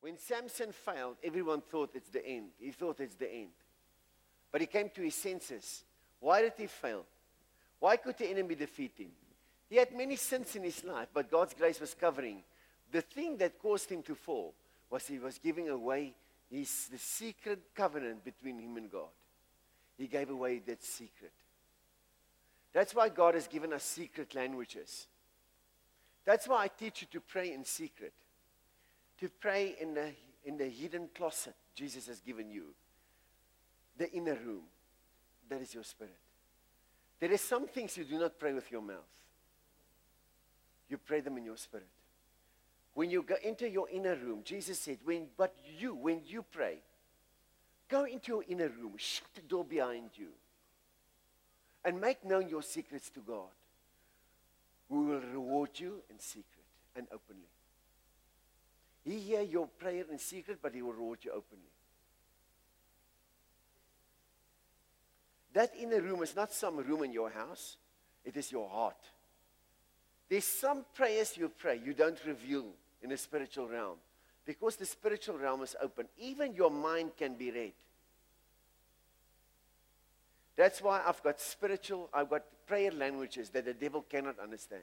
When Samson failed, everyone thought it's the end. He thought it's the end. But he came to his senses. Why did he fail? Why could the enemy defeat him? He had many sins in his life, but God's grace was covering. The thing that caused him to fall was he was giving away the secret covenant between him and God. He gave away that secret. That's why God has given us secret languages. That's why I teach you to pray in secret. To pray in the hidden closet Jesus has given you. The inner room. That is your spirit. There are some things you do not pray with your mouth. You pray them in your spirit. When you go into your inner room, Jesus said, when you pray, go into your inner room, shut the door behind you, and make known your secrets to God, who will reward you in secret and openly. He hears your prayer in secret, but he will reward you openly. That inner room is not some room in your house. It is your heart. There's some prayers you pray you don't reveal in the spiritual realm. Because the spiritual realm is open. Even your mind can be read. That's why I've got prayer languages that the devil cannot understand.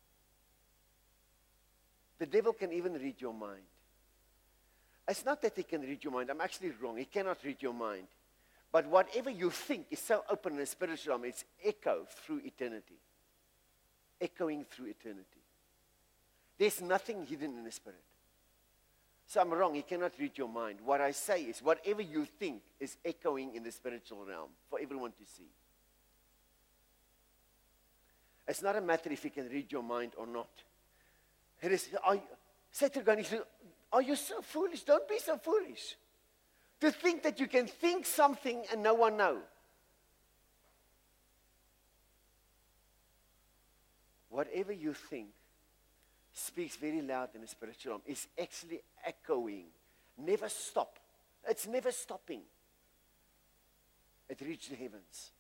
The devil can even read your mind. It's not that he can read your mind. I'm actually wrong. He cannot read your mind. But whatever you think is so open in the spiritual realm, it's echo through eternity. Echoing through eternity. There's nothing hidden in the spirit. So I'm wrong. He cannot read your mind. What I say is whatever you think is echoing in the spiritual realm for everyone to see. It's not a matter if he can read your mind or not. It is, Satan going to say, are you so foolish? Don't be so foolish. To think that you can think something and no one know. Whatever you think speaks very loud in the spiritual realm. It's actually echoing. Never stop. It's never stopping. It reached the heavens.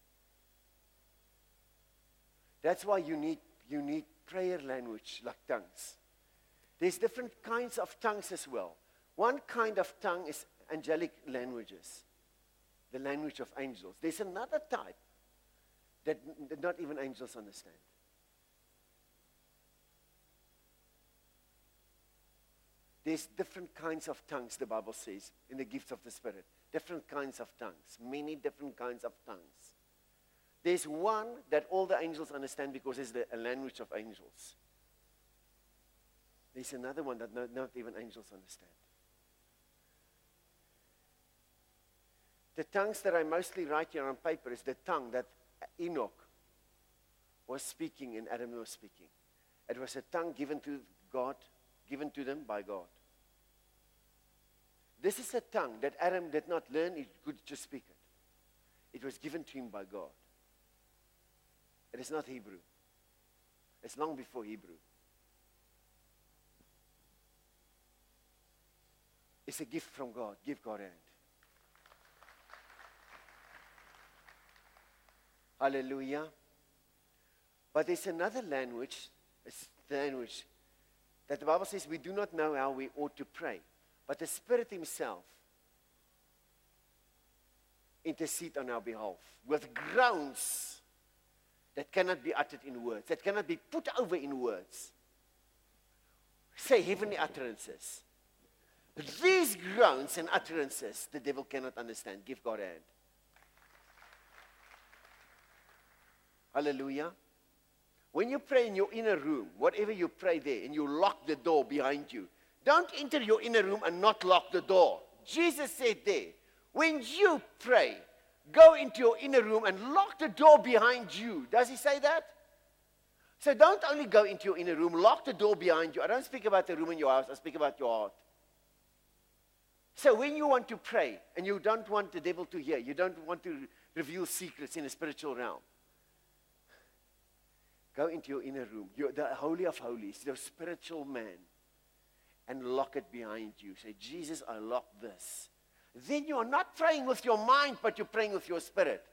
That's why you need prayer language like tongues. There's different kinds of tongues as well. One kind of tongue is angelic languages. The language of angels. There's another type that not even angels understand. There's different kinds of tongues, the Bible says, in the gifts of the Spirit. Different kinds of tongues. Many different kinds of tongues. There's one that all the angels understand because it's a language of angels. There's another one that not even angels understand. The tongues that I mostly write here on paper is the tongue that Enoch was speaking and Adam was speaking. It was a tongue given to God, given to them by God. This is a tongue that Adam did not learn, he could just speak it. It was given to him by God. It is not Hebrew. It's long before Hebrew. It's a gift from God. Give God a hand. Hallelujah. But there's another language, that the Bible says we do not know how we ought to pray. But the Spirit Himself intercedes on our behalf with groans that cannot be uttered in words, that cannot be put over in words. Say heavenly utterances. These groans and utterances the devil cannot understand. Give God a hand. Hallelujah. When you pray in your inner room, whatever you pray there, and you lock the door behind you, don't enter your inner room and not lock the door. Jesus said there, when you pray, go into your inner room and lock the door behind you. Does He say that? So don't only go into your inner room, lock the door behind you. I don't speak about the room in your house, I speak about your heart. So when you want to pray, and you don't want the devil to hear, you don't want to reveal secrets in the spiritual realm, go into your inner room, the Holy of Holies, the spiritual man, and lock it behind you. Say, Jesus, I lock this. Then you are not praying with your mind, but you're praying with your spirit.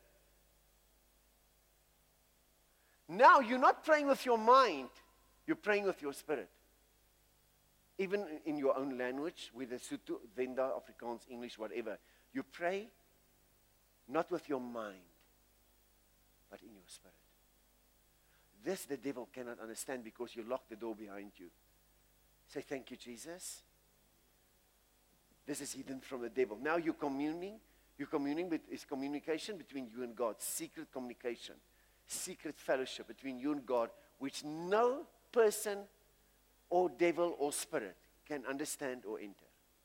Now you're not praying with your mind, you're praying with your spirit. even in your own language, whether Sotho, Venda, Afrikaans, English, whatever, you pray not with your mind, but in your spirit. This the devil cannot understand because you lock the door behind you. Say, thank you, Jesus. This is hidden from the devil. Now you're communing. You're communing with is communication between you and God. Secret communication. Secret fellowship between you and God, which no person or devil or spirit can understand or enter.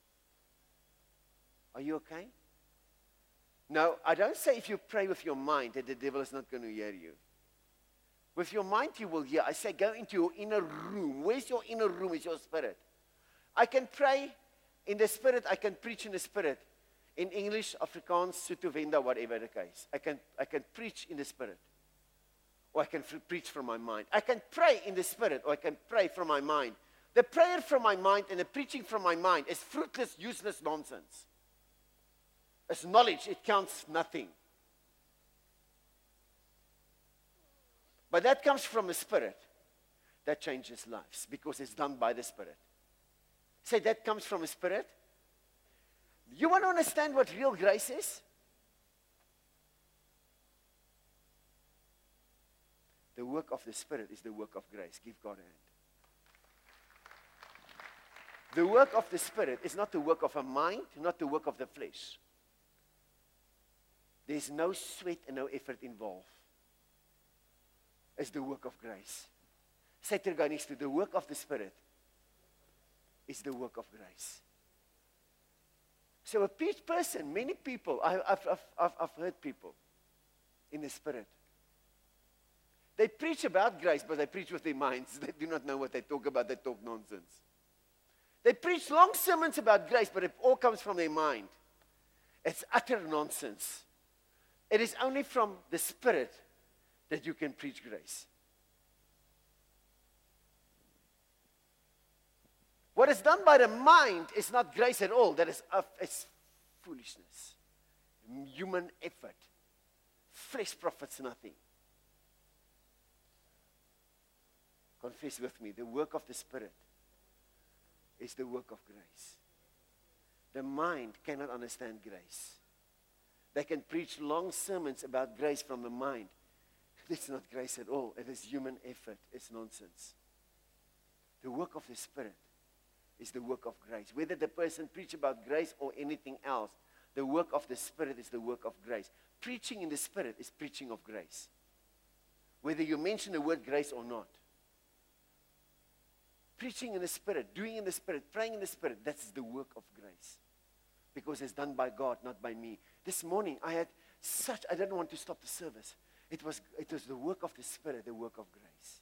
Are you okay? Now, I don't say if you pray with your mind that the devil is not going to hear you. With your mind you will hear. I say go into your inner room. Where's your inner room? Is your spirit. I can pray in the spirit. I can preach in the spirit. In English, Afrikaans, Sotho, Venda, whatever the case. I can preach in the spirit. Or I can preach from my mind. I can pray in the spirit. Or I can pray from my mind. The prayer from my mind and the preaching from my mind is fruitless, useless nonsense. It's knowledge. It counts nothing. But that comes from a spirit that changes lives because it's done by the spirit. Say that comes from a spirit. You want to understand what real grace is? The work of the spirit is the work of grace. Give God a hand. The work of the spirit is not the work of a mind, not the work of the flesh. There's no sweat and no effort involved. It's the work of grace. Say to the guy next to the work of the Spirit is the work of grace. So a person, many people, I've heard people in the Spirit. They preach about grace, but they preach with their minds. They do not know what they talk about. They talk nonsense. They preach long sermons about grace, but it all comes from their mind. It's utter nonsense. It is only from the Spirit that you can preach grace. What is done by the mind is not grace at all. That is it's foolishness. Human effort. Flesh profits nothing. Confess with me. The work of the Spirit is the work of grace. The mind cannot understand grace. They can preach long sermons about grace from the mind. It's not grace at all. It is human effort. It's nonsense. The work of the Spirit is the work of grace. Whether the person preach about grace or anything else, the work of the Spirit is the work of grace. Preaching in the Spirit is preaching of grace. Whether you mention the word grace or not. Preaching in the Spirit, doing in the Spirit, praying in the Spirit, that's the work of grace. Because it's done by God, not by me. This morning, I didn't want to stop the service. It was the work of the Spirit, the work of grace.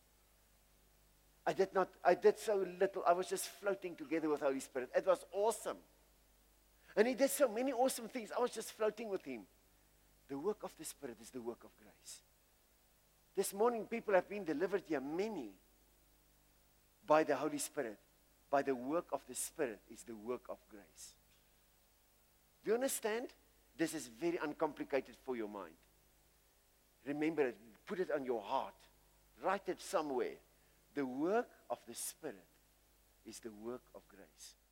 I did so little. I was just floating together with the Holy Spirit. It was awesome. And He did so many awesome things. I was just floating with Him. The work of the Spirit is the work of grace. This morning, people have been delivered here, many, by the Holy Spirit. By the work of the Spirit is the work of grace. Do you understand? This is very uncomplicated for your mind. Remember it. Put it on your heart. Write it somewhere. The work of the Spirit is the work of grace.